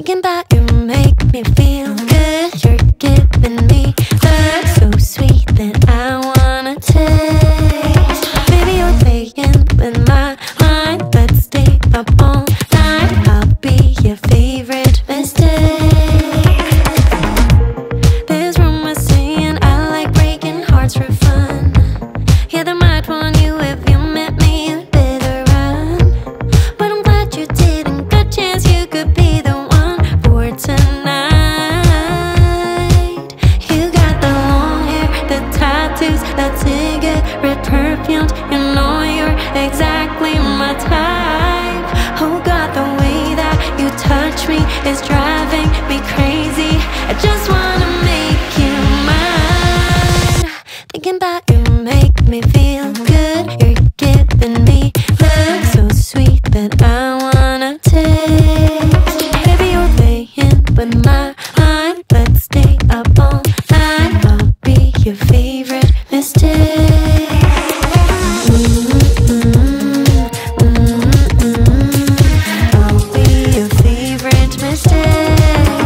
Thinking about you make me feel good. You're giving me love so sweet that I wanna taste. Baby, you're playing with my mind. Let's stay up all night. I'll be your favorite mistake. There's rumors saying I like breaking hearts for fun. Yeah, they might want you if you met me, you'd better run. But I'm glad you didn't. Good chance you could be the one for tonight. You got the long hair, the tattoos, that cigarette perfumed. You know you're exactly my type. Oh God, the way that you touch me is driving me crazy. I just wanna make you mine. Thinking about you make me feel good. You're giving me love so sweet that I wanna taste. Baby, you're playing with my mind. Let's stay up all night. I'll be your favorite mistake. I'll be your favorite mistake.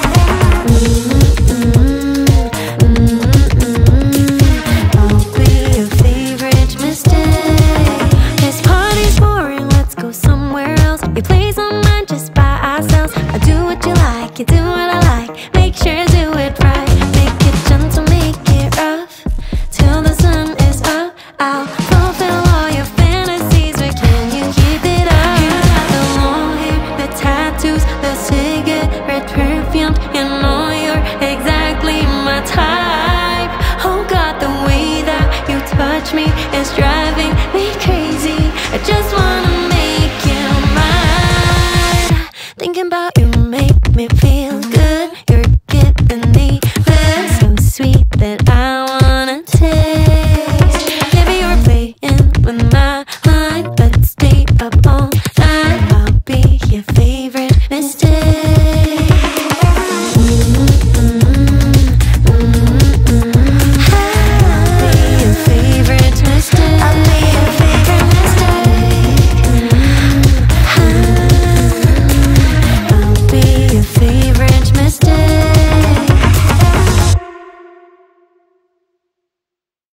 I'll be your favorite mistake. This party's boring, let's go somewhere else. You play some mind just by ourselves. I do what you like, you do what I like. Make sure you do it right. Make it gentle, make it rough, till the sun is up. I'll fulfill all your fantasies, but can you keep it up? You got the long hair, the tattoos, the cigarette perfumed. You know you're exactly my type. Oh God, the way that you touch me is driving me crazy. I just wanna make you mine. Thinking about you make me feel good. You're giving me